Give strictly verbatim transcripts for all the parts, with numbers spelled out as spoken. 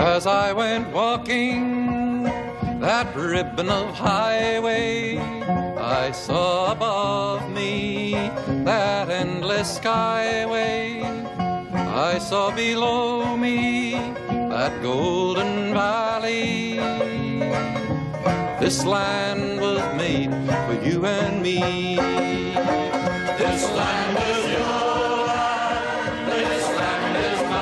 As I went walking that ribbon of highway, I saw above me that endless skyway. I saw below me that golden valley. This land was made for you and me. This land is your land, this land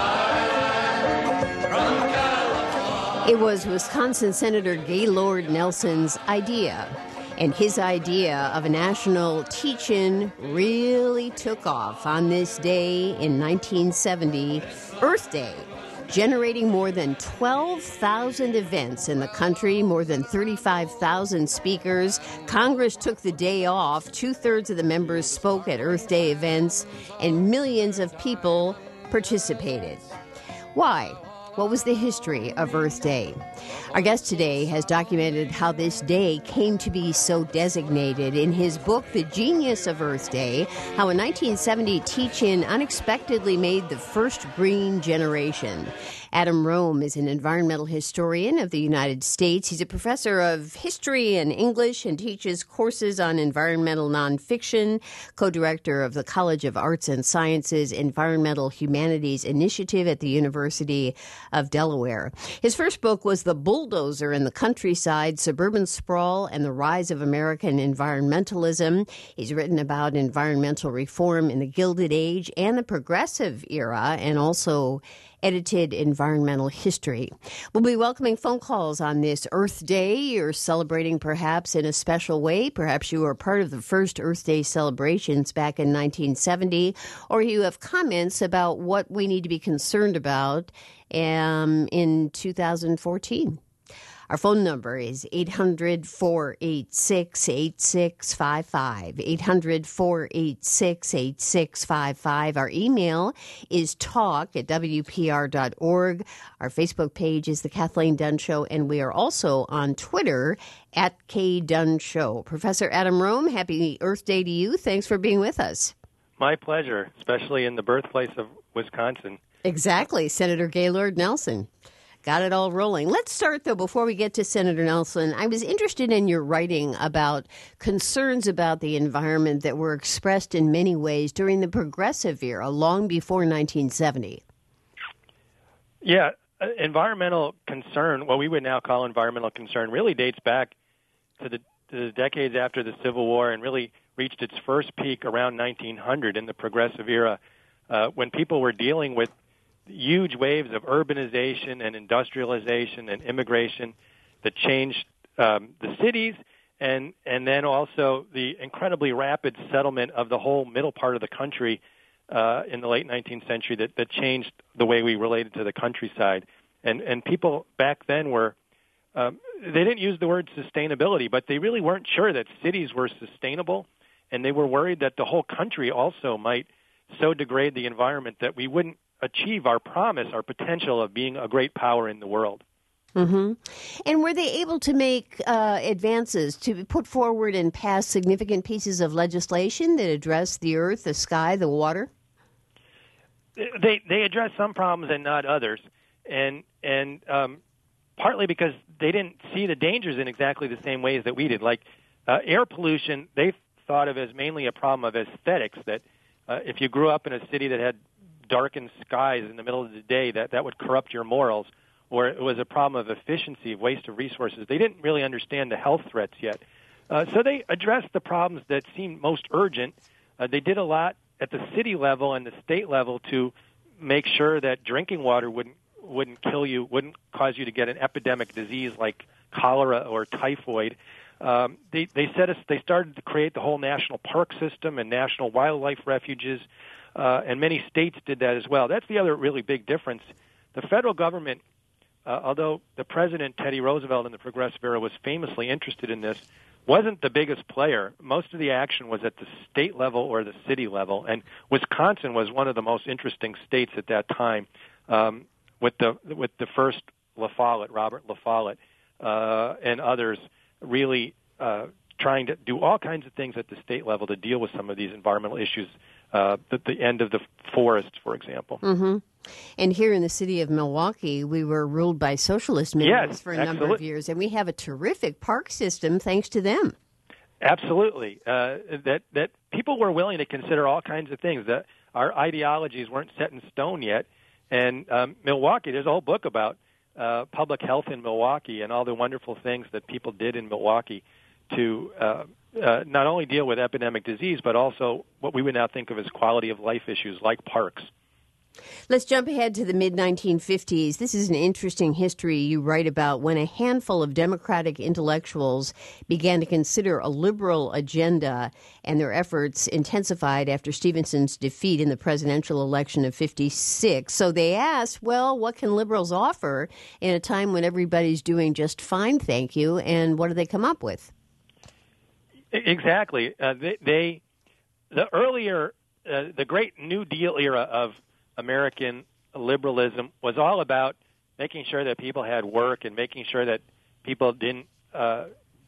is mine. From California. It was Wisconsin Senator Gaylord Nelson's idea. And his idea of a national teach-in really took off on this day in nineteen seventy, Earth Day, generating more than twelve thousand events in the country, more than thirty-five thousand speakers. Congress took the day off. Two-thirds of the members spoke at Earth Day events, and millions of people participated. Why? What was the history of Earth Day? Our guest today has documented how this day came to be so designated in his book, The Genius of Earth Day, how a nineteen seventy teach-in unexpectedly made the first green generation. Adam Rome is an environmental historian of the United States. He's a professor of history and English and teaches courses on environmental nonfiction, co-director of the College of Arts and Sciences Environmental Humanities Initiative at the University of Delaware. His first book was The Bulldozer in the Countryside, Suburban Sprawl and the Rise of American Environmentalism. He's written about environmental reform in the Gilded Age and the Progressive Era, and also edited environmental history. We'll be welcoming phone calls on this Earth Day. You're celebrating perhaps in a special way. Perhaps you were part of the first Earth Day celebrations back in nineteen seventy, or you have comments about what we need to be concerned about um, in two thousand fourteen. Our phone number is eight hundred, four eight six, eight six five five, eight hundred, four eight six, eight six five five. Our email is talk at w p r dot org. Our Facebook page is The Kathleen Dunn Show, and we are also on Twitter at K Dunn Show. Professor Adam Rome, happy Earth Day to you. Thanks for being with us. My pleasure, especially in the birthplace of Wisconsin. Exactly, Senator Gaylord Nelson. Got it all rolling. Let's start, though, before we get to Senator Nelson. I was interested in your writing about concerns about the environment that were expressed in many ways during the Progressive Era, long before nineteen seventy. Yeah, uh, environmental concern, what we would now call environmental concern, really dates back to the, to the decades after the Civil War and really reached its first peak around nineteen hundred in the Progressive Era, uh, when people were dealing with huge waves of urbanization and industrialization and immigration that changed um, the cities, and and then also the incredibly rapid settlement of the whole middle part of the country uh, in the late nineteenth century that, that changed the way we related to the countryside. And and people back then were, um, they didn't use the word sustainability, but they really weren't sure that cities were sustainable, and they were worried that the whole country also might so degrade the environment that we wouldn't achieve our promise, our potential of being a great power in the world. Mm-hmm. And were they able to make uh, advances, to put forward and pass significant pieces of legislation that address the earth, the sky, the water? They they address some problems and not others, and and um, partly because they didn't see the dangers in exactly the same ways that we did. Like uh, air pollution, they thought of as mainly a problem of aesthetics, that uh, if you grew up in a city that had darkened skies in the middle of the day, that, that would corrupt your morals, or it was a problem of efficiency, of waste of resources. They didn't really understand the health threats yet. Uh, so they addressed the problems that seemed most urgent. Uh, they did a lot at the city level and the state level to make sure that drinking water wouldn't wouldn't kill you, wouldn't cause you to get an epidemic disease like cholera or typhoid. Um, they they set us, they started to create the whole national park system and national wildlife refuges. Uh, and many states did that as well. That's the other really big difference. The federal government, uh, although the president, Teddy Roosevelt, in the Progressive Era was famously interested in this, wasn't the biggest player. Most of the action was at the state level or the city level. And Wisconsin was one of the most interesting states at that time, um, with the with the first La Follette, Robert La Follette, uh, and others really uh, trying to do all kinds of things at the state level to deal with some of these environmental issues, uh, the, the end of the forests, for example. Mm-hmm. And here in the city of Milwaukee, we were ruled by socialist mayors yes, for a absolutely. number of years, and we have a terrific park system thanks to them. Absolutely. Uh, that that people were willing to consider all kinds of things. That our ideologies weren't set in stone yet. And um, Milwaukee, there's a whole book about uh, public health in Milwaukee and all the wonderful things that people did in Milwaukee to uh, uh, not only deal with epidemic disease, but also what we would now think of as quality of life issues like parks. Let's jump ahead to the mid nineteen fifties. This is an interesting history you write about when a handful of Democratic intellectuals began to consider a liberal agenda, and their efforts intensified after Stevenson's defeat in the presidential election of fifty-six. So they asked, well, what can liberals offer in a time when everybody's doing just fine, thank you, and what do they come up with? Exactly. Uh, they, they, the earlier, uh, the great New Deal era of American liberalism was all about making sure that people had work and making sure that people didn't, uh,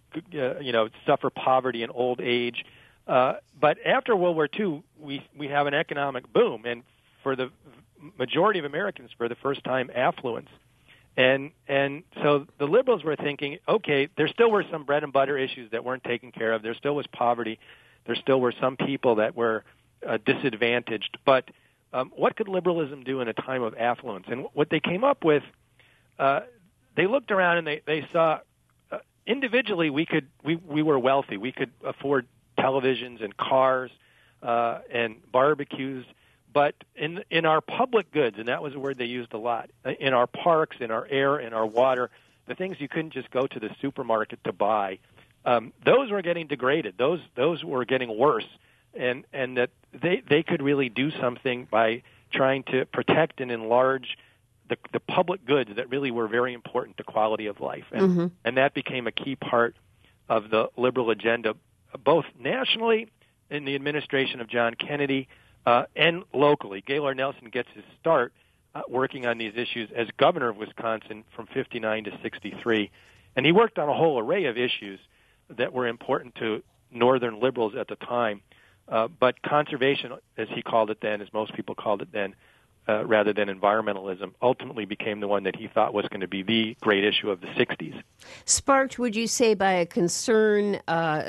you know, suffer poverty in old age. Uh, but after World War Two, we we have an economic boom, and for the majority of Americans, for the first time, affluence. And and so the liberals were thinking, okay, there still were some bread and butter issues that weren't taken care of. There still was poverty. There still were some people that were uh, disadvantaged, but Um, what could liberalism do in a time of affluence? And what they came up with, uh, they looked around and they, they saw uh, individually we could we, we were wealthy. We could afford televisions and cars uh, and barbecues. But in in our public goods, and that was a word they used a lot, in our parks, in our air, in our water, the things you couldn't just go to the supermarket to buy, um, those were getting degraded. Those those were getting worse. And and that they, they could really do something by trying to protect and enlarge the, the public goods that really were very important to quality of life. And, mm-hmm. and that became a key part of the liberal agenda, both nationally in the administration of John Kennedy uh, and locally. Gaylord Nelson gets his start uh, working on these issues as governor of Wisconsin from fifty-nine to sixty-three. And he worked on a whole array of issues that were important to northern liberals at the time. Uh, but conservation, as he called it then, as most people called it then, uh, rather than environmentalism, ultimately became the one that he thought was going to be the great issue of the sixties. Sparked, would you say, by a concern uh,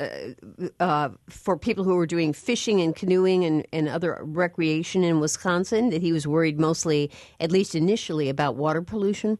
uh, for people who were doing fishing and canoeing and, and other recreation in Wisconsin, that he was worried mostly, at least initially, about water pollution?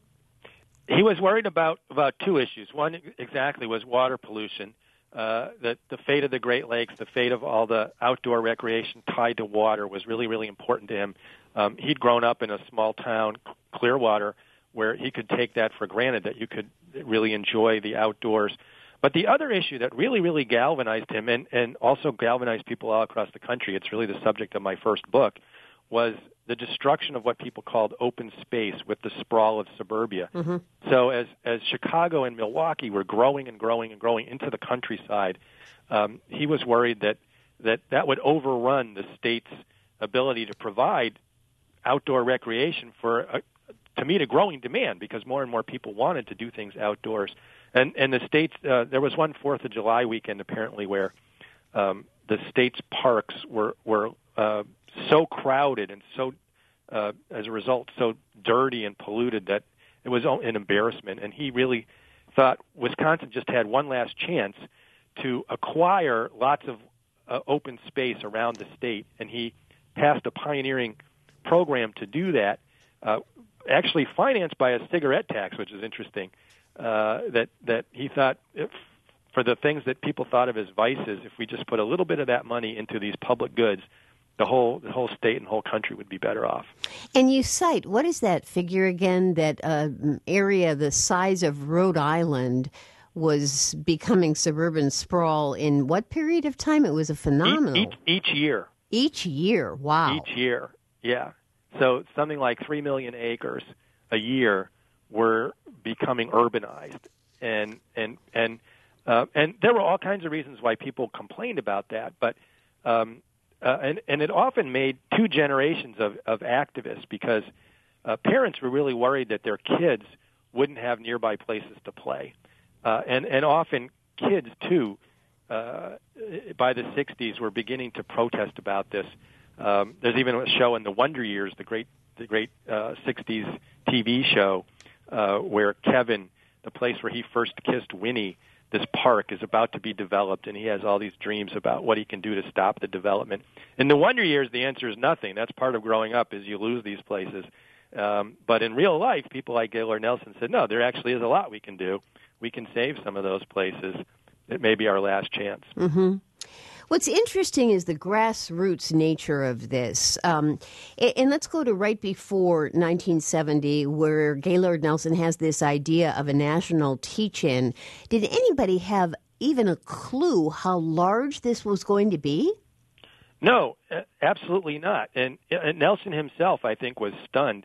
He was worried about, about two issues. One exactly was water pollution. Uh, that the fate of the Great Lakes, the fate of all the outdoor recreation tied to water was really, really important to him. Um, he'd grown up in a small town, Clearwater, where he could take that for granted, that you could really enjoy the outdoors. But the other issue that really, really galvanized him and, and also galvanized people all across the country, it's really the subject of my first book, was the destruction of what people called open space with the sprawl of suburbia. Mm-hmm. So as as Chicago and Milwaukee were growing and growing and growing into the countryside, um, he was worried that, that that would overrun the state's ability to provide outdoor recreation for a, to meet a growing demand, because more and more people wanted to do things outdoors. And and the states, uh, there was one Fourth of July weekend apparently where um, the state's parks were were uh, so crowded and so, uh, as a result, so dirty and polluted that it was an embarrassment. And he really thought Wisconsin just had one last chance to acquire lots of uh, open space around the state, and he passed a pioneering program to do that, uh, actually financed by a cigarette tax, which is interesting, uh, that, that he thought if, for the things that people thought of as vices, if we just put a little bit of that money into these public goods, the whole the whole state and whole country would be better off. And you cite, what is that figure again, that uh, area the size of Rhode Island was becoming suburban sprawl in what period of time? It was a phenomenal. Each, each, each year. Each year, wow. Each year, yeah. So something like three million acres a year were becoming urbanized. And and and uh, and there were all kinds of reasons why people complained about that, but um, uh, and and it often made two generations of, of activists, because uh, parents were really worried that their kids wouldn't have nearby places to play, uh, and and often kids too uh, by the sixties were beginning to protest about this. Um, there's even a show in the Wonder Years, the great the great uh, sixties T V show, uh, where Kevin, the place where he first kissed Winnie, this park is about to be developed, and he has all these dreams about what he can do to stop the development. In the Wonder Years, the answer is nothing. That's part of growing up, is you lose these places. Um, but in real life, people like Gaylord Nelson said, no, there actually is a lot we can do. We can save some of those places. It may be our last chance. Mm-hmm. What's interesting is the grassroots nature of this. Um, and let's go to right before nineteen seventy, where Gaylord Nelson has this idea of a national teach-in. Did anybody have even a clue how large this was going to be? No, absolutely not. And, and Nelson himself, I think, was stunned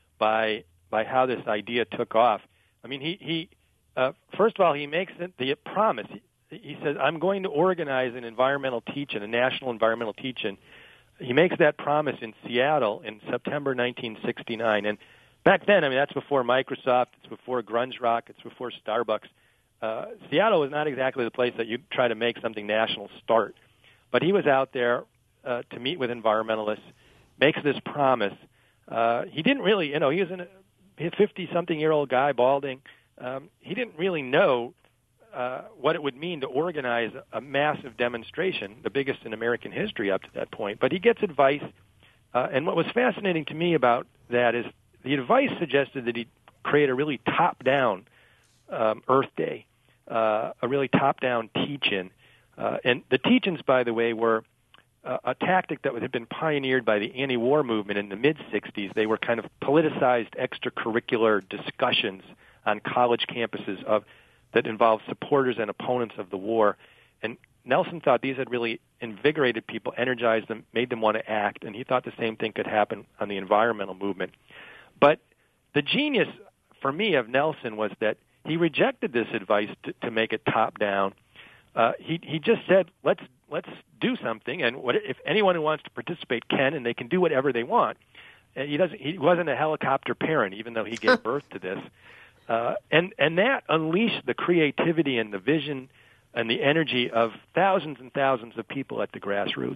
by by how this idea took off. I mean, he, he uh, first of all, he makes it the promise. He, he says, I'm going to organize an environmental teach-in, a national environmental teach-in. He makes that promise in Seattle in September nineteen sixty-nine. And back then, I mean, that's before Microsoft, it's before grunge rock, it's before Starbucks. Uh, Seattle was not exactly the place that you'd try to make something national start. But he was out there uh, to meet with environmentalists, makes this promise. Uh, he didn't really, you know, he was a fifty-something-year-old guy, balding. Um, he didn't really know uh, what it would mean to organize a massive demonstration, the biggest in American history up to that point. But he gets advice, uh, and what was fascinating to me about that is the advice suggested that he create a really top-down um, Earth Day, uh, a really top-down teach-in. Uh, and the teach-ins, by the way, were uh, a tactic that had been pioneered by the anti-war movement in the mid-sixties. They were kind of politicized extracurricular discussions on college campuses of that involved supporters and opponents of the war. And Nelson thought these had really invigorated people, energized them, made them want to act, and he thought the same thing could happen on the environmental movement. But the genius, for me, of Nelson was that he rejected this advice to, to make it top-down. Uh, he he just said, let's let's do something, and what, if anyone who wants to participate can, and they can do whatever they want. And he doesn't. He wasn't a helicopter parent, even though he gave birth to this. Uh, and and that unleashed the creativity and the vision and the energy of thousands and thousands of people at the grassroots.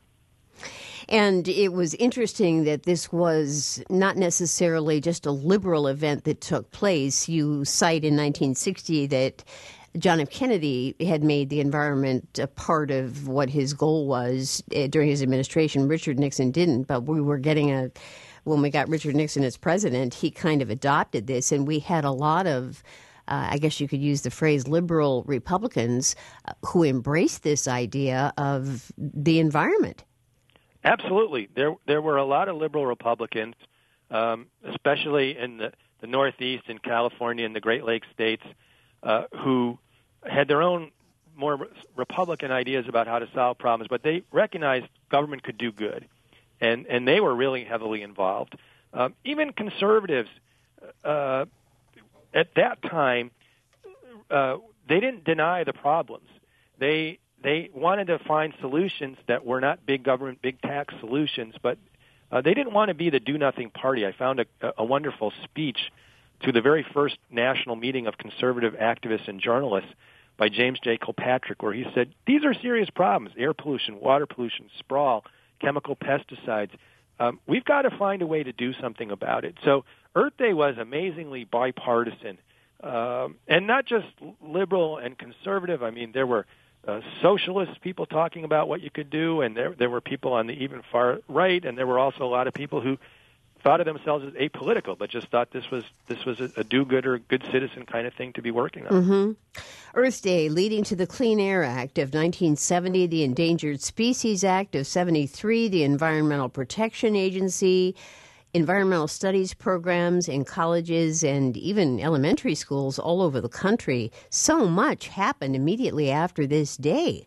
And it was interesting that this was not necessarily just a liberal event that took place. You cite in nineteen sixty that John F. Kennedy had made the environment a part of what his goal was uh, during his administration. Richard Nixon didn't, but we were getting a, when we got Richard Nixon as president, he kind of adopted this, and we had a lot of, uh, I guess you could use the phrase, liberal Republicans uh, who embraced this idea of the environment. Absolutely. There there were a lot of liberal Republicans, um, especially in the, the Northeast, in California, and the Great Lakes states, uh, who had their own more Republican ideas about how to solve problems, but they recognized government could do good, and, and they were really heavily involved. Um, even conservatives uh, at that time, uh, they didn't deny the problems. They They wanted to find solutions that were not big government, big tax solutions, but uh, they didn't want to be the do-nothing party. I found a, a wonderful speech to the very first national meeting of conservative activists and journalists by James J. Kilpatrick, where he said, these are serious problems, air pollution, water pollution, sprawl, chemical pesticides. Um, we've got to find a way to do something about it. So Earth Day was amazingly bipartisan, um, and not just liberal and conservative. I mean, there were Uh, socialist people talking about what you could do, and there there were people on the even far right, and there were also a lot of people who thought of themselves as apolitical, but just thought this was this was a, a do-gooder, good citizen kind of thing to be working on. Mm-hmm. Earth Day leading to the Clean Air Act of nineteen seventy, the Endangered Species Act of seventy-three, the Environmental Protection Agency, environmental studies programs in colleges and even elementary schools all over the country. So much happened immediately after this day.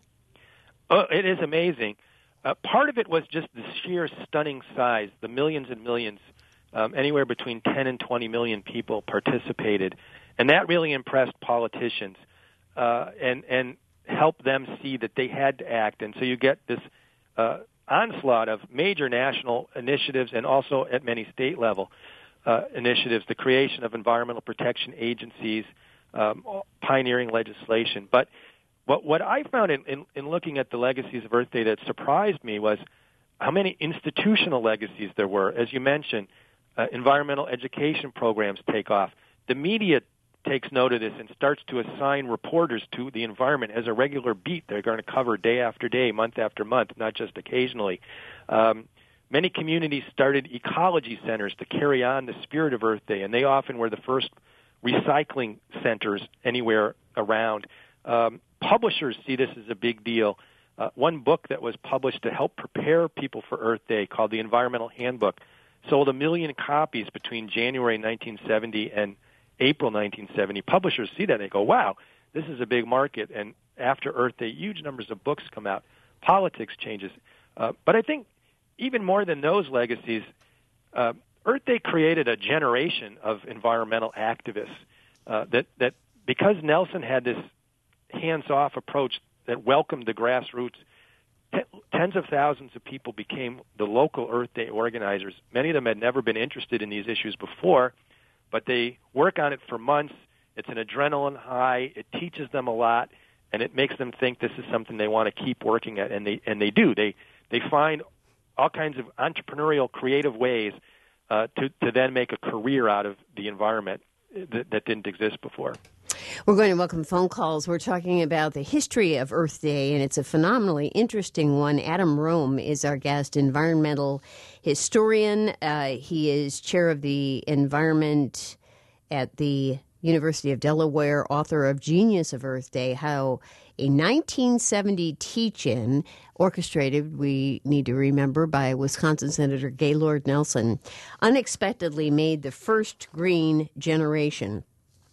Oh, it is amazing. Uh, part of it was just the sheer stunning size, the millions and millions, um, anywhere between ten and twenty million people participated. And that really impressed politicians uh, and, and helped them see that they had to act. And so you get this uh, onslaught of major national initiatives and also at many state level uh, initiatives, the creation of environmental protection agencies, um, pioneering legislation. But what what I found in, in, in looking at the legacies of Earth Day that surprised me was how many institutional legacies there were. As you mentioned, uh, environmental education programs take off. The media takes note of this and starts to assign reporters to the environment as a regular beat they're going to cover day after day, month after month, not just occasionally. Um, many communities started ecology centers to carry on the spirit of Earth Day, and they often were the first recycling centers anywhere around. Um, publishers see this as a big deal. Uh, one book that was published to help prepare people for Earth Day, called the Environmental Handbook, sold a million copies between January nineteen seventy and April nineteen seventy. Publishers see that and they go, wow, this is a big market. And after Earth Day, huge numbers of books come out. Politics changes. Uh, but I think even more than those legacies, uh, Earth Day created a generation of environmental activists uh, that, that because Nelson had this hands-off approach that welcomed the grassroots, t- tens of thousands of people became the local Earth Day organizers. Many of them had never been interested in these issues before, but they work on it for months. It's an adrenaline high. It teaches them a lot, and it makes them think this is something they want to keep working at, and they and they do. They they find all kinds of entrepreneurial, creative ways uh, to to then make a career out of the environment that, that didn't exist before. We're going to welcome phone calls. We're talking about the history of Earth Day, and it's a phenomenally interesting one. Adam Rome is our guest, environmental historian. Uh, he is chair of the environment at the University of Delaware, author of Genius of Earth Day, how a nineteen seventy teach-in orchestrated, we need to remember, by Wisconsin Senator Gaylord Nelson, unexpectedly made the first green generation.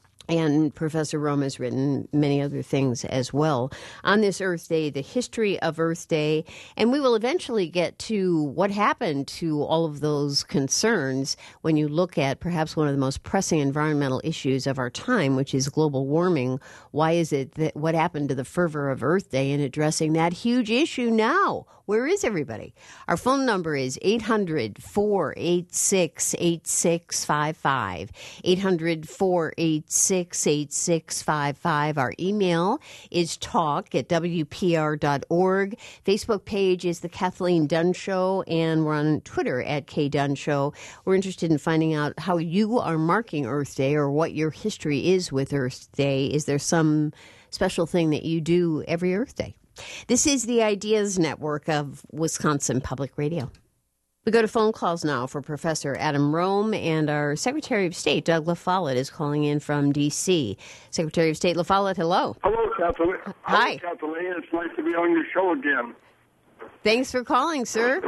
And Professor Rome has written many other things as well on this Earth Day, the history of Earth Day. And we will eventually get to what happened to all of those concerns when you look at perhaps one of the most pressing environmental issues of our time, which is global warming. Why is it that what happened to the fervor of Earth Day in addressing that huge issue now? Where is everybody? Our phone number is eight hundred, four eight six, eight six five five, eight hundred, four eight six, eight six five five. Our email is talk at w p r dot org. Facebook page is The Kathleen Dunn Show, and we're on Twitter at K Dunn Show. We're interested in finding out how you are marking Earth Day or what your history is with Earth Day. Is there some special thing that you do every Earth Day? This is the Ideas Network of Wisconsin Public Radio. We go to phone calls now for Professor Adam Rome, and our Secretary of State, Doug LaFollette, is calling in from D C Secretary of State LaFollette, hello. Hello, Kathleen. Hi. Hello, Kathleen. It's nice to be on your show again. Thanks for calling, sir.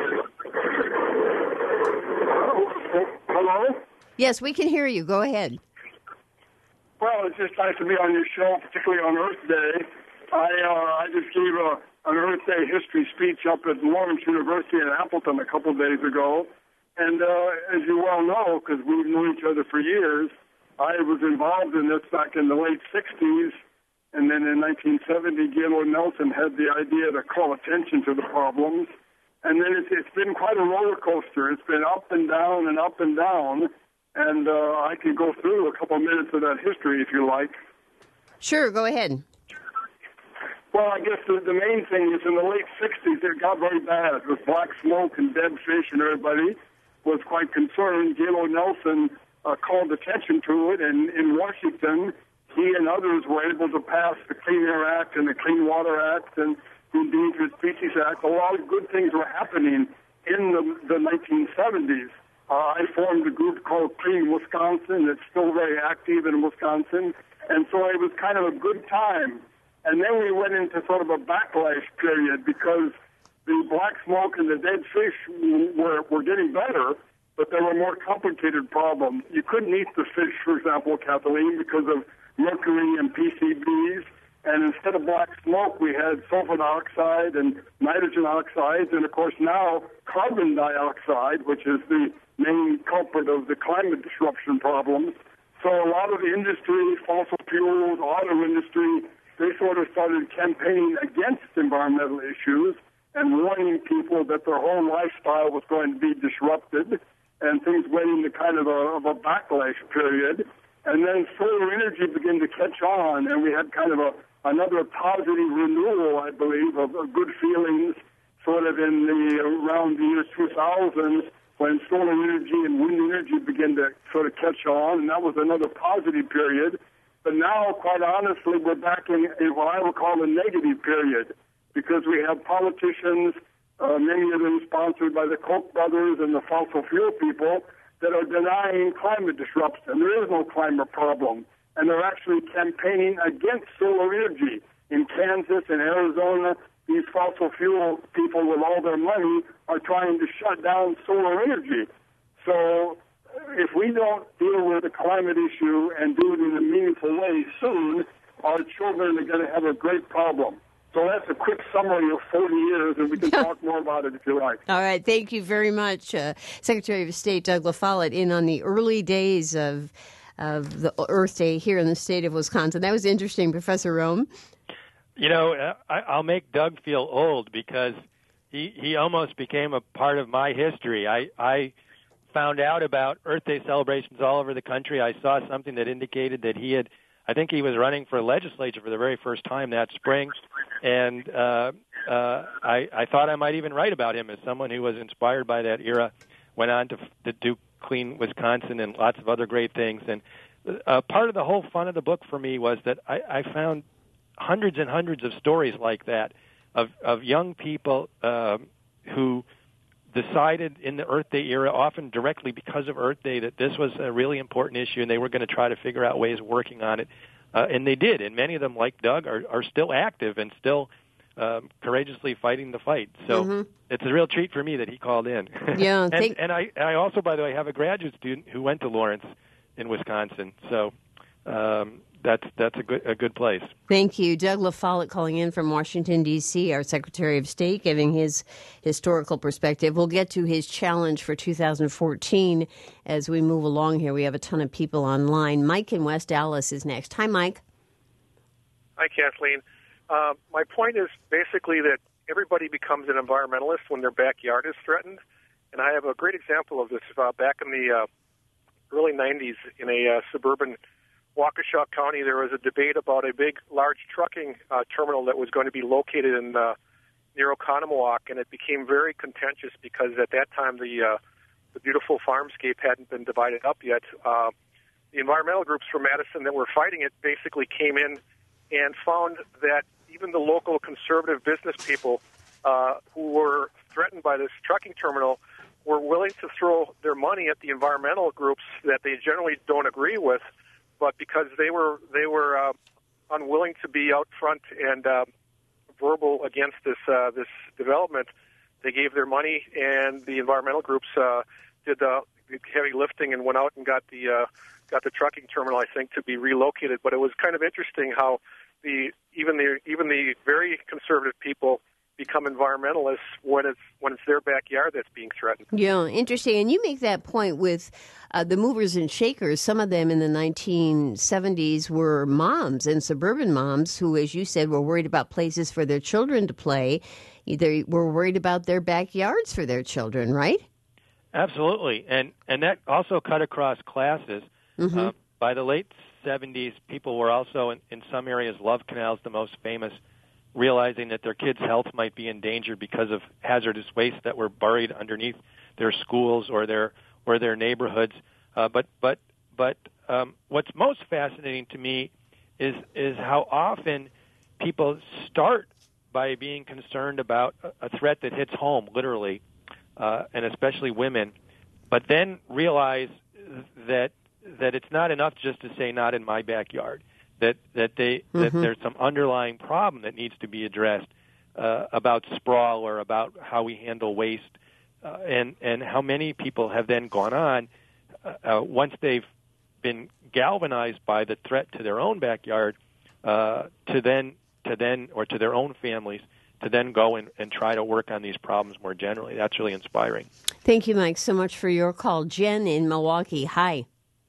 Hello? Yes, we can hear you. Go ahead. Well, it's just nice to be on your show, particularly on Earth Day. I uh, I just gave a, an Earth Day history speech up at Lawrence University in Appleton a couple of days ago. And uh, as you well know, because we've known each other for years, I was involved in this back in the late sixties. And then in nineteen seventy, Gaylord Nelson had the idea to call attention to the problems. And then it's, it's been quite a roller coaster. It's been up and down and up and down. And uh, I can go through a couple of minutes of that history if you like. Sure, go ahead. Well, I guess the, the main thing is in the late sixties, it got very bad with black smoke and dead fish, and everybody was quite concerned. Gaylord Nelson uh, called attention to it, and in Washington, he and others were able to pass the Clean Air Act and the Clean Water Act and the Endangered Species Act. A lot of good things were happening in the, the nineteen seventies. Uh, I formed a group called Clean Wisconsin that's still very active in Wisconsin, and so it was kind of a good time. And then we went into sort of a backlash period because the black smoke and the dead fish were, were getting better, but there were more complicated problems. You couldn't eat the fish, for example, Kathleen, because of mercury and P C Bs. And instead of black smoke, we had sulfur dioxide and nitrogen oxides, and, of course, now carbon dioxide, which is the main culprit of the climate disruption problems. So a lot of the industry, fossil fuels, auto industry, they sort of started campaigning against environmental issues and warning people that their whole lifestyle was going to be disrupted, and things went into kind of a, of a backlash period. And then solar energy began to catch on, and we had kind of a another positive renewal, I believe, of, of good feelings, sort of in the around the year two thousand, when solar energy and wind energy began to sort of catch on, and that was another positive period. But now, quite honestly, we're back in, in what I would call a negative period, because we have politicians, uh, many of them sponsored by the Koch brothers and the fossil fuel people, that are denying climate disruption. There is no climate problem. And they're actually campaigning against solar energy. In Kansas and Arizona, these fossil fuel people with all their money are trying to shut down solar energy. So if we don't deal with the climate issue and do it in a meaningful way soon, our children are going to have a great problem. So that's a quick summary of forty years, and we can talk more about it if you like. All right. Thank you very much, uh, Secretary of State Doug LaFollette, in on the early days of of the Earth Day here in the state of Wisconsin. That was interesting, Professor Rome. You know, I, I'll make Doug feel old because he, he almost became a part of my history. I, I found out about Earth Day celebrations all over the country. I saw something that indicated that he had, I think he was running for legislature for the very first time that spring, and uh, uh, I, I thought I might even write about him as someone who was inspired by that era, went on to, to do Clean Wisconsin and lots of other great things. And uh, part of the whole fun of the book for me was that I, I found hundreds and hundreds of stories like that of, of young people uh, who decided in the Earth Day era, often directly because of Earth Day, that this was a really important issue and they were going to try to figure out ways of working on it. Uh, and they did. And many of them, like Doug, are, are still active and still Um, courageously fighting the fight. So mm-hmm. It's a real treat for me that he called in. Yeah, and, thank- and I, I also, by the way, have a graduate student who went to Lawrence in Wisconsin. So um, that's that's a good a good place. Thank you, Doug LaFollette, calling in from Washington D C, our Secretary of State, giving his historical perspective. We'll get to his challenge for two thousand fourteen as we move along here. We have a ton of people online. Mike in West Dallas is next. Hi, Mike. Hi, Kathleen. Uh, my point is basically that everybody becomes an environmentalist when their backyard is threatened. And I have a great example of this. Uh, back in the uh, early nineties in a uh, suburban Waukesha County, there was a debate about a big, large trucking uh, terminal that was going to be located in uh, near Oconomowoc, and it became very contentious because at that time the uh, the beautiful farmscape hadn't been divided up yet. Uh, the environmental groups from Madison that were fighting it basically came in and found that even the local conservative business people uh, who were threatened by this trucking terminal were willing to throw their money at the environmental groups that they generally don't agree with, but because they were they were uh, unwilling to be out front and uh, verbal against this uh, this development, they gave their money, and the environmental groups uh, did the heavy lifting and went out and got the uh, got the trucking terminal, I think, to be relocated. But it was kind of interesting how the even the even the very conservative people become environmentalists when it's when it's their backyard that's being threatened. Yeah, interesting. And you make that point with uh, the movers and shakers. Some of them in the nineteen seventies were moms and suburban moms who, as you said, were worried about places for their children to play. They were worried about their backyards for their children, right? Absolutely. And and that also cut across classes. Mm-hmm. Uh, by the late seventies, people were also, in, in some areas, Love Canal's the most famous, realizing that their kids' health might be in danger because of hazardous waste that were buried underneath their schools or their or their neighborhoods. Uh, but but but um, what's most fascinating to me is is how often people start by being concerned about a, a threat that hits home, literally, uh, and especially women, but then realize that that it's not enough just to say "not in my backyard." That that they mm-hmm. that there's some underlying problem that needs to be addressed uh, about sprawl or about how we handle waste, uh, and and how many people have then gone on uh, uh, once they've been galvanized by the threat to their own backyard uh, to then to then or to their own families to then go and, and try to work on these problems more generally. That's really inspiring. Thank you, Mike, so much for your call. Jen in Milwaukee. Hi.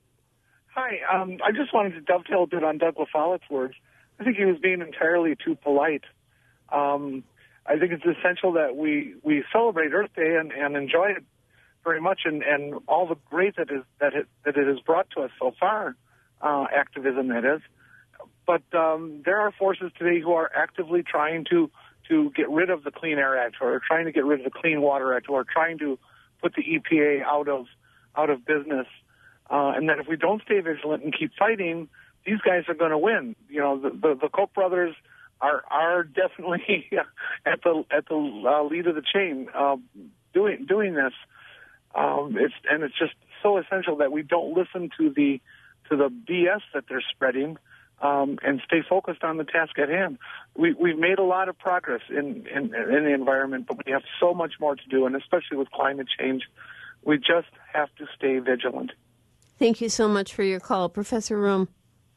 Hi, um, I just wanted to dovetail a bit on Doug LaFollette's words. I think he was being entirely too polite. Um, I think it's essential that we, we celebrate Earth Day and, and enjoy it very much, and, and all the great that, is, that, it, that it has brought to us so far. uh, activism that is. But um, there are forces today who are actively trying to to get rid of the Clean Air Act, or trying to get rid of the Clean Water Act, or trying to put the E P A out of out of business. Uh, and that if we don't stay vigilant and keep fighting, these guys are going to win. You know, the, the, the Koch brothers are are definitely at the at the uh, lead of the chain uh, doing doing this. Um, it's and it's just so essential that we don't listen to the to the B S that they're spreading. Um, and stay focused on the task at hand. We, we've made a lot of progress in, in, in the environment, but we have so much more to do, and especially with climate change, we just have to stay vigilant. Thank you so much for your call, Professor Room.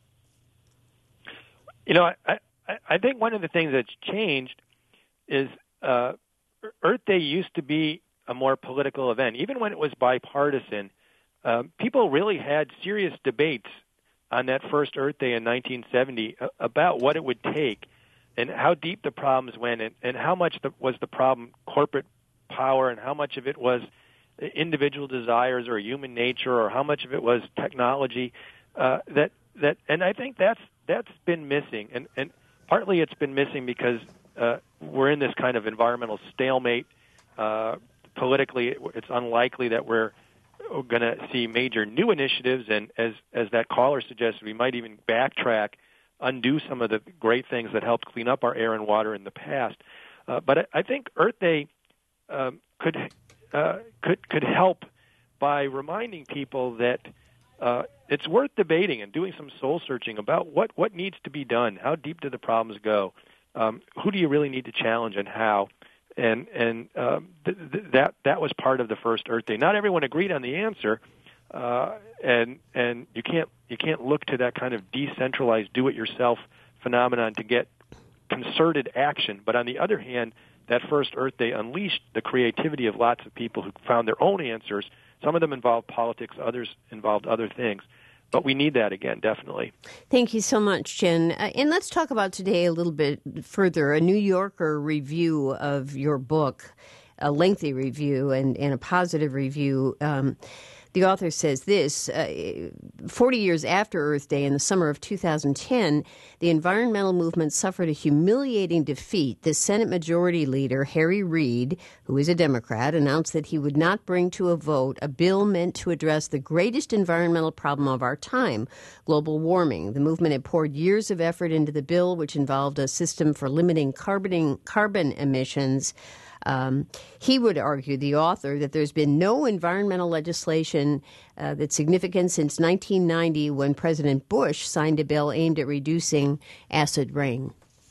You know, I, I, I think one of the things that's changed is uh, Earth Day used to be a more political event. Even when it was bipartisan, uh, people really had serious debates on that first Earth Day in nineteen seventy about what it would take and how deep the problems went, and, and how much the, was the problem corporate power, and how much of it was individual desires or human nature, or how much of it was technology. Uh, that that and I think that's that's been missing, and, and partly it's been missing because uh, we're in this kind of environmental stalemate. Uh, politically, it's unlikely that we're going to see major new initiatives, and as as that caller suggested, we might even backtrack, undo some of the great things that helped clean up our air and water in the past. Uh, but I, I think Earth Day um, could uh, could could help by reminding people that uh, it's worth debating and doing some soul searching about what, what needs to be done. How deep do the problems go? Um, who do you really need to challenge, and how? And and um, th- th- that that was part of the first Earth Day. Not everyone agreed on the answer, uh, and and you can't you can't look to that kind of decentralized do-it-yourself phenomenon to get concerted action. But on the other hand, that first Earth Day unleashed the creativity of lots of people who found their own answers. Some of them involved politics, others involved other things. But we need that again, definitely. Thank you so much, Jen. Uh, and let's talk about today a little bit further, a New Yorker review of your book, a lengthy review and, and a positive review. Um, the author says this, uh, forty years after Earth Day, in the summer of two thousand ten, the environmental movement suffered a humiliating defeat. The Senate Majority Leader, Harry Reid, who is a Democrat, announced that he would not bring to a vote a bill meant to address the greatest environmental problem of our time, global warming. The movement had poured years of effort into the bill, which involved a system for limiting carboning, carbon emissions. Um, he would argue, the author, that there's been no environmental legislation uh, that's significant since nineteen ninety, when President Bush signed a bill aimed at reducing acid rain.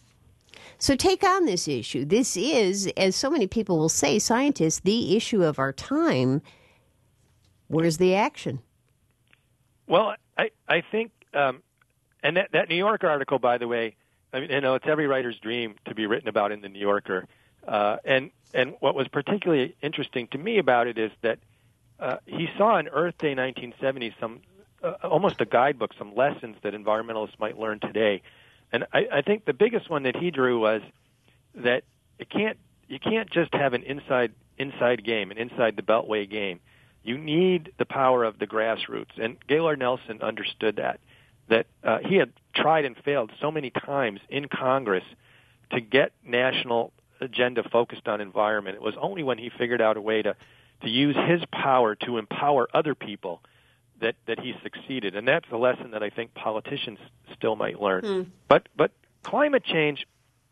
So take on this issue. This is, as so many people will say, scientists, the issue of our time. Where's the action? Well, I, I think, um, and that, that New Yorker article, by the way, I mean, you know, it's every writer's dream to be written about in the New Yorker. Uh, and and what was particularly interesting to me about it is that uh, he saw in Earth Day nineteen seventy some uh, almost a guidebook, some lessons that environmentalists might learn today. And I, I think the biggest one that he drew was that it can't you can't just have an inside inside game, an inside the Beltway game. You need the power of the grassroots. And Gaylord Nelson understood that, that uh, he had tried and failed so many times in Congress to get national agenda focused on environment. It was only when he figured out a way to, to use his power to empower other people that, that he succeeded. And that's a lesson that I think politicians still might learn. Mm. But but climate change,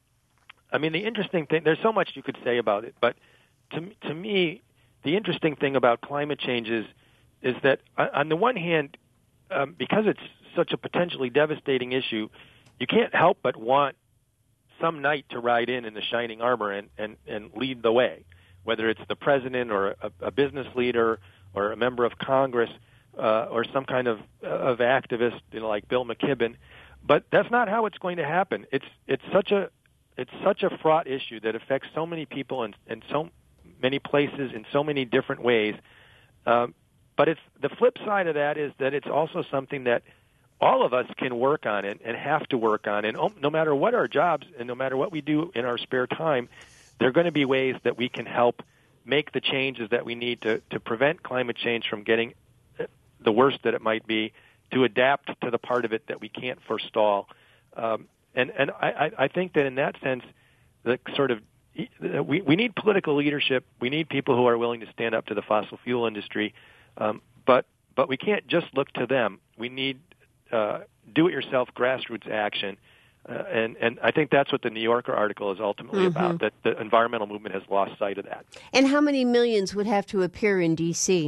I mean, the interesting thing, there's so much you could say about it, but to to me, the interesting thing about climate change is, is that on the one hand, um, because it's such a potentially devastating issue, you can't help but want some knight to ride in in the shining armor and, and, and lead the way, whether it's the president or a, a business leader or a member of Congress uh, or some kind of of activist, you know, like Bill McKibben. But that's not how it's going to happen. It's it's such a it's such a fraught issue that affects so many people in, in so many places in so many different ways. Um, but it's the flip side of that is that it's also something that all of us can work on it and have to work on. And no matter what our jobs and no matter what we do in our spare time, there are going to be ways that we can help make the changes that we need to, to prevent climate change from getting the worst that it might be, to adapt to the part of it that we can't forestall. Um, and and I, I think that in that sense, the sort of we, we need political leadership. We need people who are willing to stand up to the fossil fuel industry. Um, but but we can't just look to them. We need uh, do-it-yourself grassroots action. Uh, and, and I think that's what the New Yorker article is ultimately mm-hmm. about, that the environmental movement has lost sight of that. And how many millions would have to appear in D C?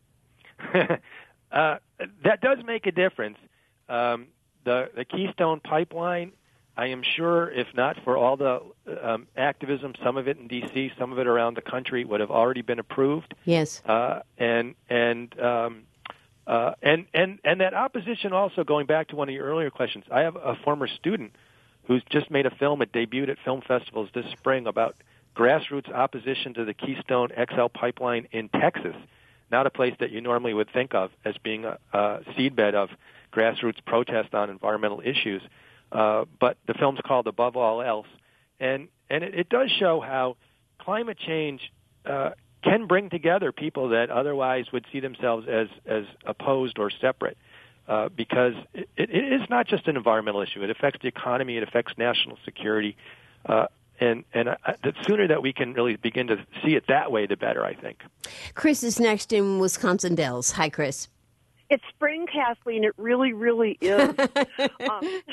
uh, that does make a difference. Um, the, the Keystone Pipeline, I am sure, if not for all the um, activism, some of it in D C, some of it around the country, would have already been approved. Yes. Uh, and and um, uh, and and and that opposition also, going back to one of your earlier questions, I have a former student who's just made a film. It debuted at film festivals this spring about grassroots opposition to the Keystone X L pipeline in Texas, not a place that you normally would think of as being a, a seedbed of grassroots protest on environmental issues. Uh, but the film's called Above All Else, and and it, it does show how climate change uh, can bring together people that otherwise would see themselves as as opposed or separate, uh, because it, it is not just an environmental issue. It affects the economy. It affects national security, uh, and and I, the sooner that we can really begin to see it that way, the better, I think. Chris is next in Wisconsin Dells. Hi, Chris. It's spring, Kathleen. It really, really is. um,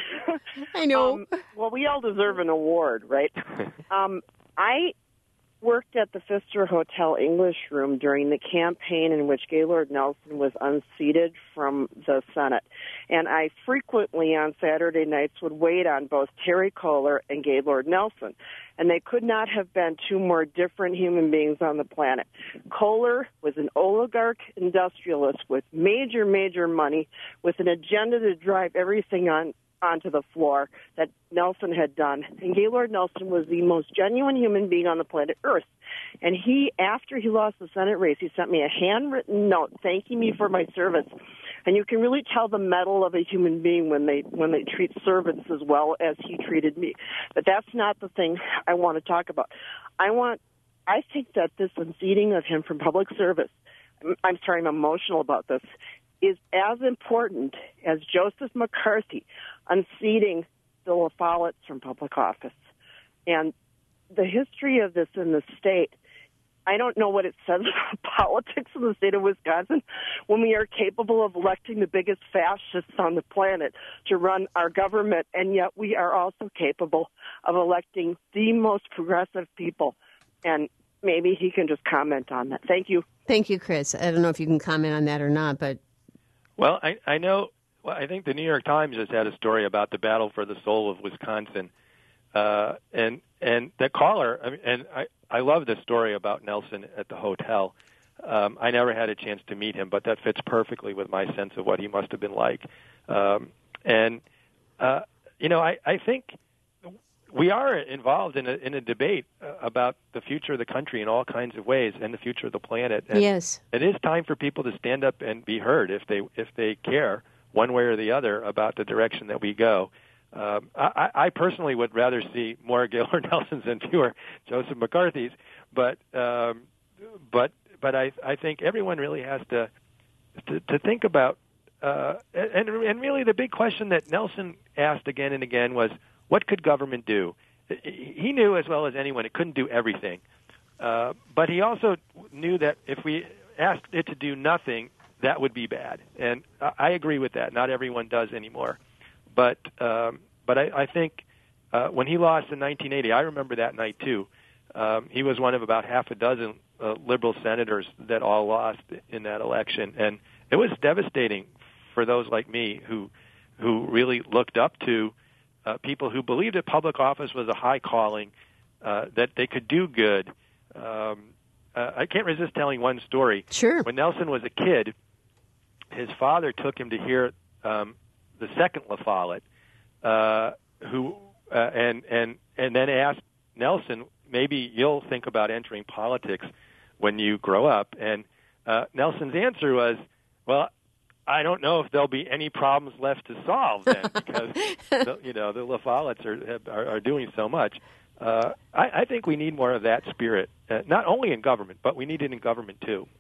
I know. Um, well, we all deserve an award, right? um, I worked at the Pfister Hotel English Room during the campaign in which Gaylord Nelson was unseated from the Senate. And I frequently on Saturday nights would wait on both Terry Kohler and Gaylord Nelson. And they could not have been two more different human beings on the planet. Kohler was an oligarch industrialist with major, major money, with an agenda to drive everything on onto the floor that Nelson had done. And Gaylord Nelson was the most genuine human being on the planet Earth. And he, after he lost the Senate race, he sent me a handwritten note thanking me for my service. And you can really tell the mettle of a human being when they when they treat servants as well as he treated me. But that's not the thing I want to talk about. I want, I think that this unseating of him from public service, I'm, I'm sorry, I'm emotional about this, is as important as Joseph McCarthy unseating the La Follettes from public office. And the history of this in the state, I don't know what it says about politics in the state of Wisconsin when we are capable of electing the biggest fascists on the planet to run our government, and yet we are also capable of electing the most progressive people. And maybe he can just comment on that. Thank you. Thank you, Chris. I don't know if you can comment on that or not, but... Well, I, I know, well, I think the New York Times just had a story about the battle for the soul of Wisconsin. Uh, and and the caller, I mean, and I, I love this story about Nelson at the hotel. Um, I never had a chance to meet him, but that fits perfectly with my sense of what he must have been like. Um, and, uh, you know, I, I think we are involved in a, in a debate uh, about the future of the country in all kinds of ways and the future of the planet. And yes. It is time for people to stand up and be heard if they if they care one way or the other about the direction that we go. Um, I, I personally would rather see more Gaylord Nelsons and fewer Joseph McCarthys, but um, but but I I think everyone really has to to, to think about uh, and and really the big question that Nelson asked again and again was, what could government do? He knew as well as anyone it couldn't do everything, uh, but he also knew that if we asked it to do nothing, that would be bad, and I agree with that. Not everyone does anymore. But um, but I, I think uh, when he lost in nineteen eighty, I remember that night too. Um, he was one of about half a dozen uh, liberal senators that all lost in that election, and it was devastating for those like me who who really looked up to uh, people who believed that public office was a high calling, uh, that they could do good. Um, uh, I can't resist telling one story. Sure. When Nelson was a kid, his father took him to hear Um, the second La Follette, uh, who uh, and and and then asked Nelson, maybe you'll think about entering politics when you grow up. And uh, Nelson's answer was, well, I don't know if there'll be any problems left to solve then, because the, you know the La Follettes are, are are doing so much. Uh, I, I think we need more of that spirit, uh, not only in government, but we need it in government too.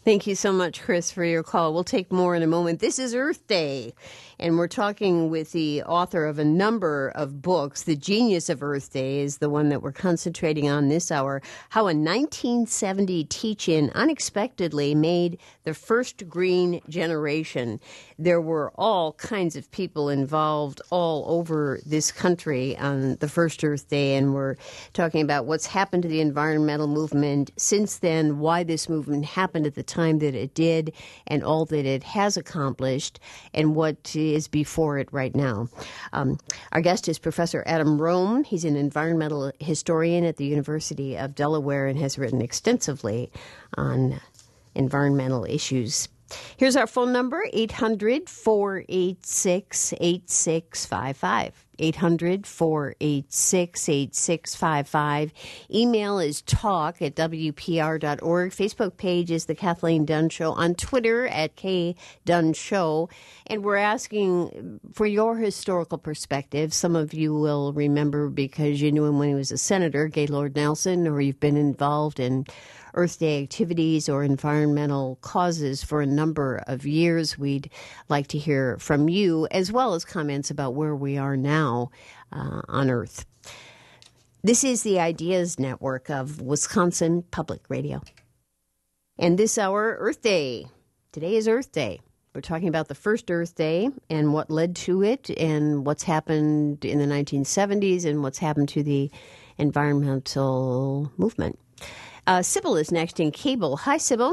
Thank you so much, Chris, for your call. We'll take more in a moment. This is Earth Day, and we're talking with the author of a number of books. The genius of Earth Day is the one that we're concentrating on this hour, how a nineteen seventy teach-in unexpectedly made the first green generation. There were all kinds of people involved all over this country on the first Earth Day, and we're talking about what's happened to the environmental movement since then, why this movement happened at the time that it did, and all that it has accomplished, and what is before it right now. Um, our guest is Professor Adam Rome. He's an environmental historian at the University of Delaware and has written extensively on environmental issues. Here's our phone number, eight hundred, four eight six, eight six five five. eight hundred, four eight six, eight six five five. Email is talk at w p r dot org. Facebook page is The Kathleen Dunn Show. On Twitter at K Dunn Show. And we're asking for your historical perspective. Some of you will remember because you knew him when he was a senator, Gaylord Nelson, or you've been involved in Earth Day activities or environmental causes for a number of years. We'd like to hear from you, as well as comments about where we are now uh, on Earth. This is the Ideas Network of Wisconsin Public Radio. And this hour, Earth Day. Today is Earth Day. We're talking about the first Earth Day and what led to it and what's happened in the nineteen seventies and what's happened to the environmental movement. Uh, Sybil is next in cable. Hi, Sybil.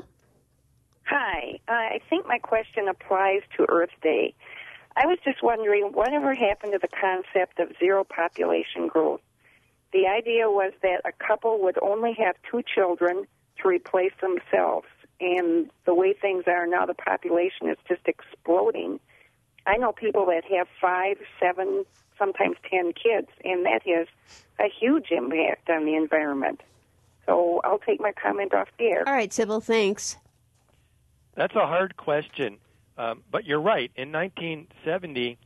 Hi. Uh, I think my question applies to Earth Day. I was just wondering, whatever happened to the concept of zero population growth? The idea was that a couple would only have two children to replace themselves. And the way things are now, the population is just exploding. I know people that have five, seven, sometimes ten kids, and that has a huge impact on the environment. So I'll take my comment off the air. All right, Sybil, thanks. That's a hard question, um, but you're right. In nineteen seventy,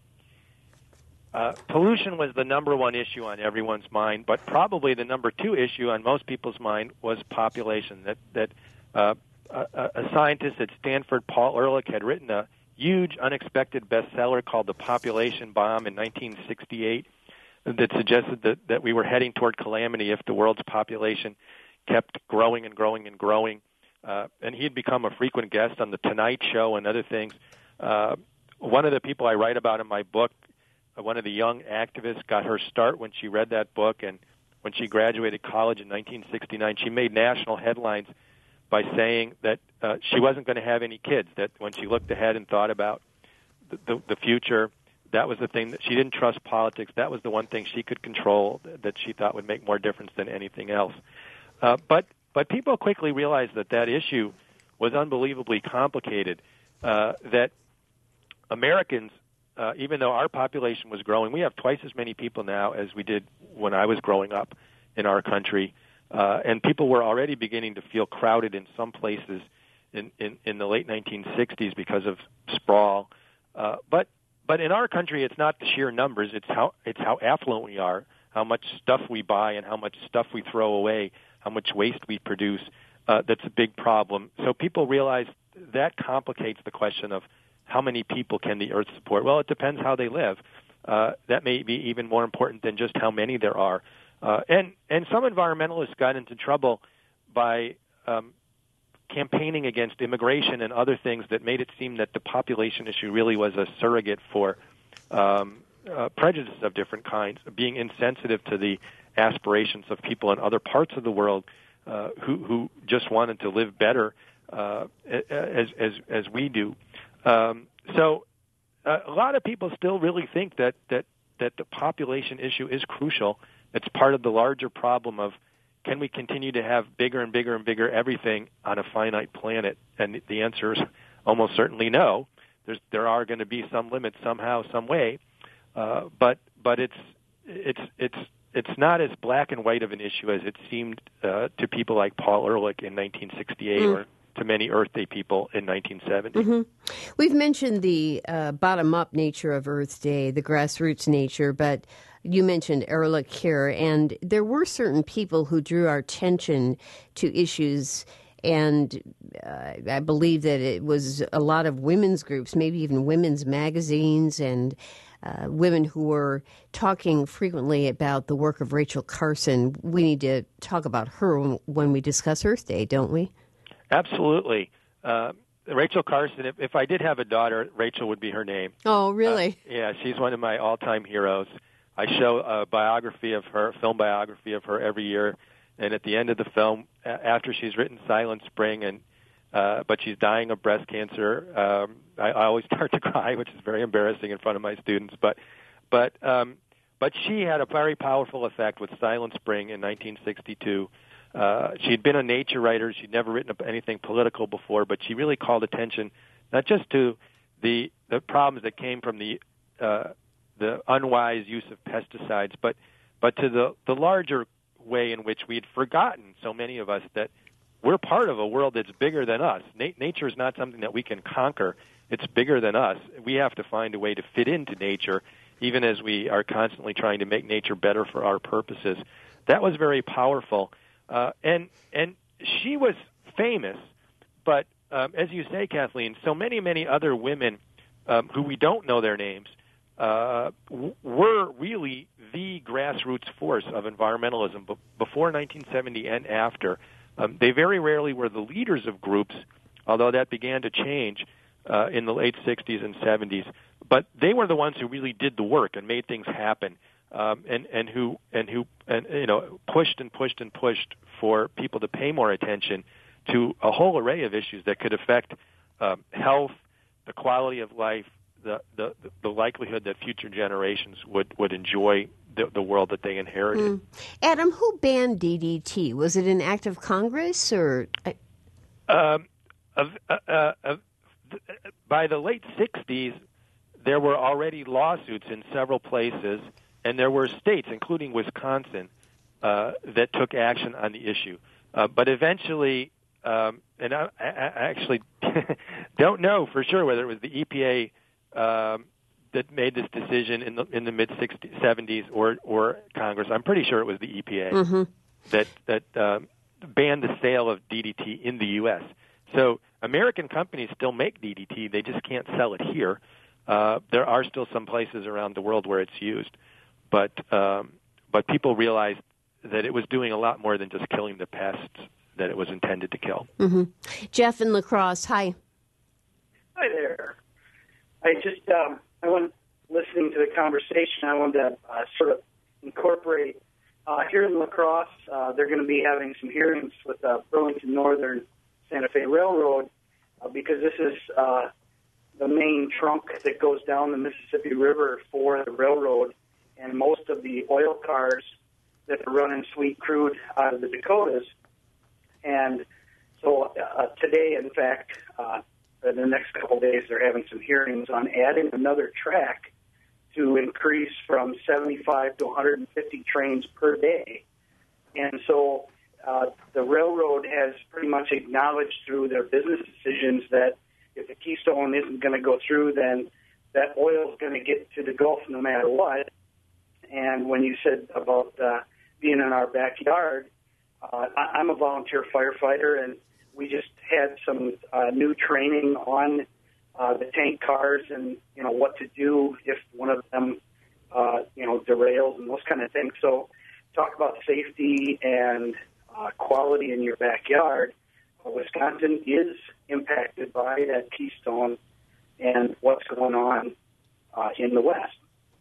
uh, pollution was the number one issue on everyone's mind, but probably the number two issue on most people's mind was population. That that uh, a, a scientist at Stanford, Paul Ehrlich, had written a huge, unexpected bestseller called The Population Bomb in nineteen sixty-eight that suggested that, that we were heading toward calamity if the world's population kept growing and growing and growing. Uh, and he had become a frequent guest on The Tonight Show and other things. Uh, one of the people I write about in my book, uh, one of the young activists, got her start when she read that book, and when she graduated college in nineteen sixty-nine, she made national headlines by saying that uh, she wasn't going to have any kids, that when she looked ahead and thought about the, the, the future, that was the thing that she didn't trust politics. That was the one thing she could control that she thought would make more difference than anything else. Uh, but but people quickly realized that that issue was unbelievably complicated, uh, that Americans, uh, even though our population was growing, we have twice as many people now as we did when I was growing up in our country, uh, and people were already beginning to feel crowded in some places in, in, in the late nineteen sixties because of sprawl. Uh, but but in our country, it's not the sheer numbers, it's how it's how affluent we are, how much stuff we buy and how much stuff we throw away, how much waste we produce, uh, that's a big problem. So people realize that complicates the question of how many people can the Earth support. Well, it depends how they live. Uh, that may be even more important than just how many there are. Uh, and, and some environmentalists got into trouble by um, campaigning against immigration and other things that made it seem that the population issue really was a surrogate for um, uh, prejudice of different kinds, being insensitive to the aspirations of people in other parts of the world uh, who, who just wanted to live better uh, as, as, as we do. Um, so uh, a lot of people still really think that, that, that the population issue is crucial. It's part of the larger problem of can we continue to have bigger and bigger and bigger everything on a finite planet? And the answer is almost certainly no. There's, there are going to be some limits somehow, some way, uh, but but it's it's it's it's not as black and white of an issue as it seemed uh, to people like Paul Ehrlich in nineteen sixty-eight mm. or to many Earth Day people in nineteen seventy. Mm-hmm. We've mentioned the uh, bottom-up nature of Earth Day, the grassroots nature, but you mentioned Ehrlich here, and there were certain people who drew our attention to issues And uh, I believe that it was a lot of women's groups, maybe even women's magazines, and uh, women who were talking frequently about the work of Rachel Carson. We need to talk about her when, when we discuss Earth Day, don't we? Absolutely. Uh, Rachel Carson, if, if I did have a daughter, Rachel would be her name. Oh, really? Uh, yeah, she's one of my all-time heroes. I show a biography of her, film biography of her every year, and at the end of the film, after she's written Silent Spring, and uh, but she's dying of breast cancer, um, I, I always start to cry, which is very embarrassing in front of my students. But but um, but she had a very powerful effect with Silent Spring in nineteen sixty-two. Uh, she'd been a nature writer. She'd never written anything political before, but she really called attention not just to the the problems that came from the uh, the unwise use of pesticides, but but to the the larger way in which we had forgotten, so many of us, that we're part of a world that's bigger than us. Na- nature is not something that we can conquer. It's bigger than us. We have to find a way to fit into nature, even as we are constantly trying to make nature better for our purposes. That was very powerful. Uh, and and she was famous, but um, as you say, Kathleen, so many, many other women um, who we don't know their names uh, w- were really the grassroots force of environmentalism b- before nineteen seventy and after. Um, they very rarely were the leaders of groups, although that began to change uh, in the late sixties and seventies. But they were the ones who really did the work and made things happen. Um, and, and who and who and you know pushed and pushed and pushed for people to pay more attention to a whole array of issues that could affect um, health, the quality of life, the, the the likelihood that future generations would, would enjoy the, the world that they inherited. Mm. Adam, who banned D D T? Was it an act of Congress or? Um, uh, uh, uh, by the late sixties, there were already lawsuits in several places. And there were states, including Wisconsin, uh, that took action on the issue. Uh, but eventually, um, and I, I actually don't know for sure whether it was the E P A um, that made this decision in the in the mid seventies or or Congress. I'm pretty sure it was the E P A mm-hmm. that that um, banned the sale of D D T in the U S. So American companies still make D D T; they just can't sell it here. Uh, there are still some places around the world where it's used. But um, but people realized that it was doing a lot more than just killing the pests that it was intended to kill. Mm-hmm. Jeff in La Crosse, hi. Hi there. I just um, I want listening to the conversation. I wanted to uh, sort of incorporate uh, here in La Crosse. Uh, they're going to be having some hearings with uh, Burlington Northern Santa Fe Railroad uh, because this is uh, the main trunk that goes down the Mississippi River for the railroad. And most of the oil cars that are running sweet crude out of the Dakotas. And so uh, today, in fact, uh, in the next couple of days, they're having some hearings on adding another track to increase from seventy-five to one hundred fifty trains per day. And so uh, the railroad has pretty much acknowledged through their business decisions that if the Keystone isn't going to go through, then that oil is going to get to the Gulf no matter what. And when you said about uh, being in our backyard, uh, I, I'm a volunteer firefighter, and we just had some uh, new training on uh, the tank cars and, you know, what to do if one of them, uh, you know, derails and those kind of things. So talk about safety and uh, quality in your backyard. Uh, Wisconsin is impacted by that Keystone and what's going on uh, in the West.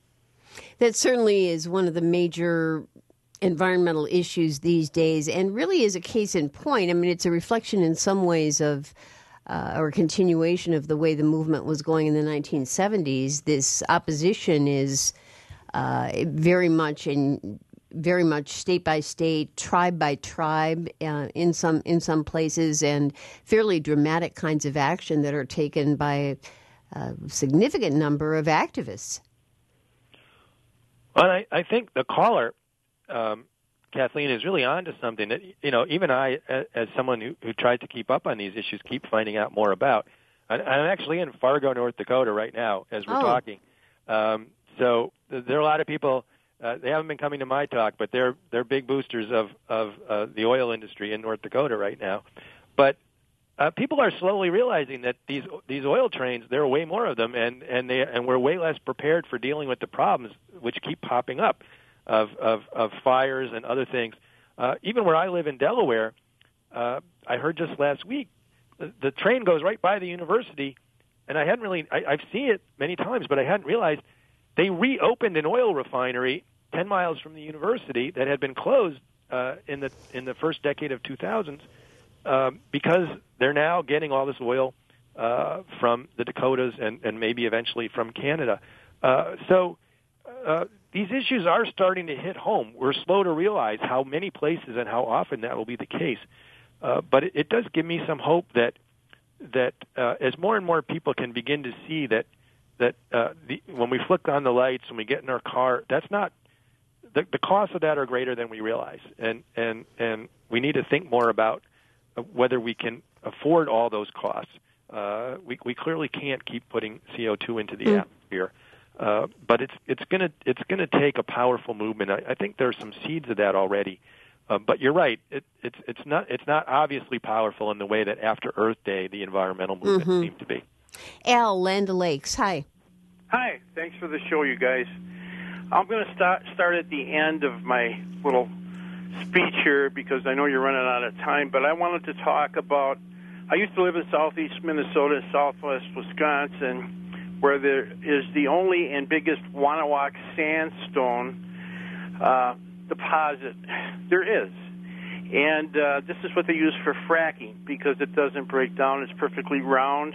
That certainly is one of the major environmental issues these days, and really is a case in point. I mean, it's a reflection in some ways of, uh, or a continuation of the way the movement was going in the nineteen seventies. This opposition is uh, very much in, very much state by state, tribe by tribe, uh, in some in some places, and fairly dramatic kinds of action that are taken by a significant number of activists. Well, I, I think the caller, um, Kathleen, is really onto something that, you know, even I, as someone who, who tries to keep up on these issues, keep finding out more about. I'm actually in Fargo, North Dakota right now as we're oh. talking. Um, so there are a lot of people, uh, they haven't been coming to my talk, but they're they're big boosters of, of uh, the oil industry in North Dakota right now. but uh, people are slowly realizing that these these oil trains, there are way more of them, and and they and we're way less prepared for dealing with the problems which keep popping up of of, of fires and other things. Uh, even where I live in Delaware, uh, I heard just last week the, the train goes right by the university, and I hadn't really I, I've seen it many times, but I hadn't realized they reopened an oil refinery ten miles from the university that had been closed uh, in the in the first decade of two thousands. Um, because they're now getting all this oil uh, from the Dakotas and, and maybe eventually from Canada. Uh, so uh, these issues are starting to hit home. We're slow to realize how many places and how often that will be the case. Uh, but it, it does give me some hope that that uh, as more and more people can begin to see that that uh, the, when we flick on the lights, when we get in our car, that's not the, the costs of that are greater than we realize, and and and we need to think more about whether we can afford all those costs. Uh, we, we clearly can't keep putting C O two into the mm. atmosphere, uh, but it's it's going to it's going to take a powerful movement. I, I think there are some seeds of that already, uh, but you're right. It, it's it's not it's not obviously powerful in the way that after Earth Day the environmental movement mm-hmm. seemed to be. Al, Land O'Lakes, hi. Hi, thanks for the show, you guys. I'm going to start start at the end of my little speech here because I know you're running out of time, but I wanted to talk about, I used to live in southeast Minnesota, southwest Wisconsin, where there is the only and biggest Wanawak sandstone uh, deposit there is. And uh, this is what they use for fracking because it doesn't break down. It's perfectly round.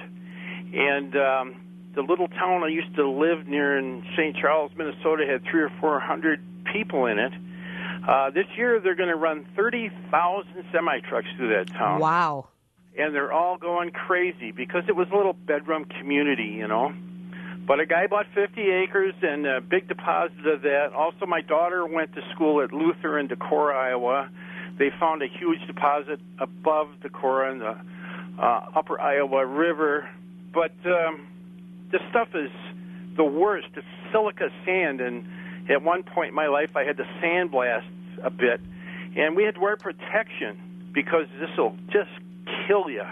And um, the little town I used to live near in Saint Charles, Minnesota, had three or four hundred people in it. Uh, this year, they're going to run thirty thousand semi-trucks through that town. Wow. And they're all going crazy because it was a little bedroom community, you know. But a guy bought fifty acres and a big deposit of that. Also, my daughter went to school at Luther in Decorah, Iowa. They found a huge deposit above Decorah in the uh, upper Iowa River. But um, this stuff is the worst. It's silica sand, and at one point in my life, I had to sandblast a bit, and we had to wear protection because this will just kill you.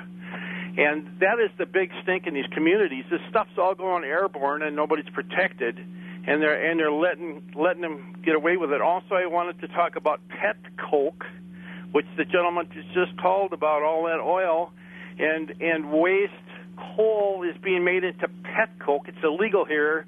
And that is the big stink in these communities. This stuff's all going airborne, and nobody's protected, and they're and they're letting letting them get away with it. Also, I wanted to talk about pet coke, which the gentleman just called about all that oil, and and waste coal is being made into pet coke. It's illegal here.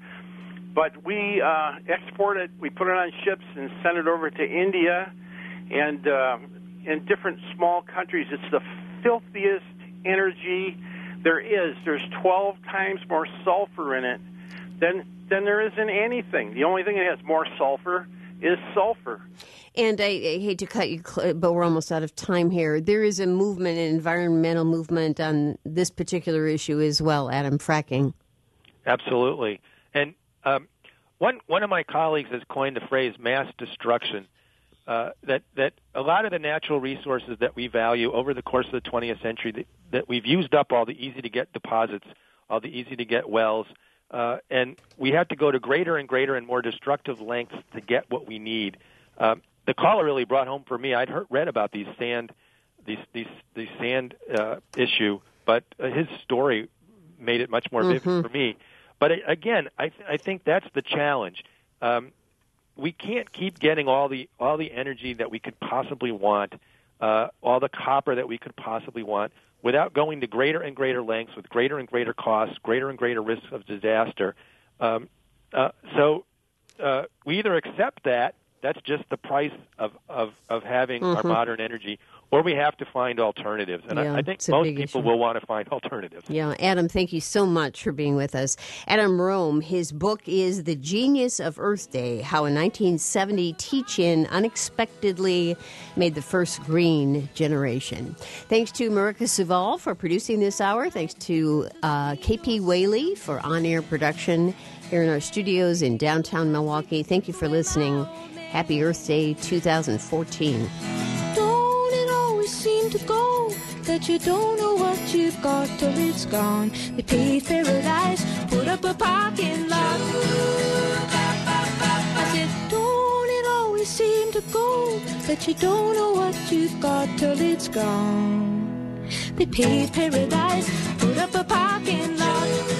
But we uh, export it, we put it on ships and send it over to India and uh, in different small countries. It's the filthiest energy there is. There's twelve times more sulfur in it than, than there is in anything. The only thing that has more sulfur is sulfur. And I, I hate to cut you, but we're almost out of time here. There is a movement, an environmental movement on this particular issue as well, Adam, fracking. Absolutely. And Um, one one of my colleagues has coined the phrase mass destruction, uh, that, that a lot of the natural resources that we value over the course of the twentieth century, that, that we've used up all the easy-to-get deposits, all the easy-to-get wells, uh, and we have to go to greater and greater and more destructive lengths to get what we need. Um, the caller really brought home for me, I'd heard, read about these sand, these, these, these sand uh, issue, but uh, his story made it much more vivid mm-hmm. for me. But again, I, th- I think that's the challenge. Um, we can't keep getting all the all the energy that we could possibly want, uh, all the copper that we could possibly want, without going to greater and greater lengths with greater and greater costs, greater and greater risks of disaster. Um, uh, so uh, we either accept that, that's just the price of, of, of having mm-hmm. our modern energy, or we have to find alternatives. And yeah, I, I think most people issue. will want to find alternatives. Yeah, Adam, thank you so much for being with us. Adam Rome, his book is The Genius of Earth Day, How a nineteen seventy Teach-In Unexpectedly Made the First Green Generation. Thanks to Marika Suval for producing this hour. Thanks to uh, K P Whaley for on-air production here in our studios in downtown Milwaukee. Thank you for listening. Happy Earth Day twenty fourteen. Seem to go that you don't know what you've got till it's gone. They paved paradise, put up a parking lot. I said, don't it always seem to go that you don't know what you've got till it's gone. They paved paradise, put up a parking lot.